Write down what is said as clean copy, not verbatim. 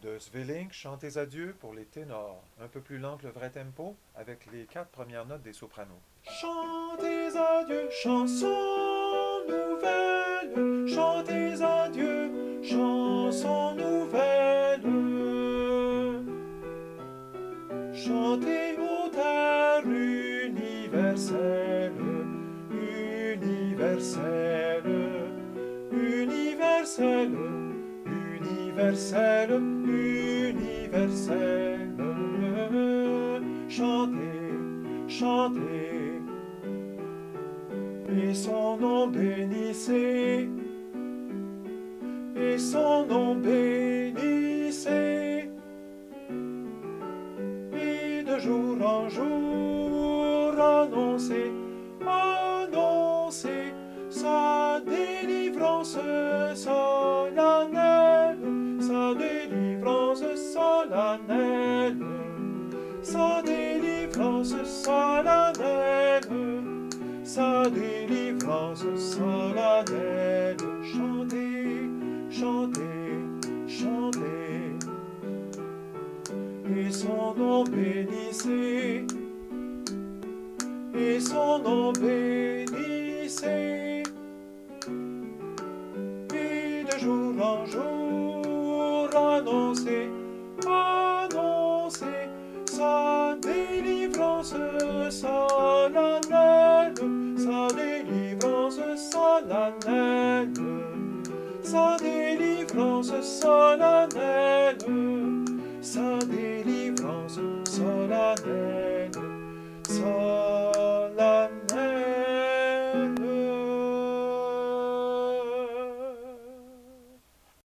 De Svelink, chantez à Dieu pour les ténors. Un peu plus lent que le vrai tempo, avec les quatre premières notes des sopranos. Chantez à Dieu, chanson nouvelle. Chantez à Dieu, chanson nouvelle. Chantez aux terres universelles, universelles, universelles, universelles, universelles. Chantez, chantez, et son nom bénissez, et son nom bénissez. Et de jour en jour annoncez, annoncez sa délivrance solennelle, sa délivrance solennelle, sa délivrance solennelle, sa délivrance solennelle. Chantez, chantez, chantez, et son nom bénissez, et son nom bénissez. Et de jour en jour annoncez, annoncez sa délivrance solennelle, sa délivrance solennelle, sa délivrance solennelle, sa délivrance solennelle.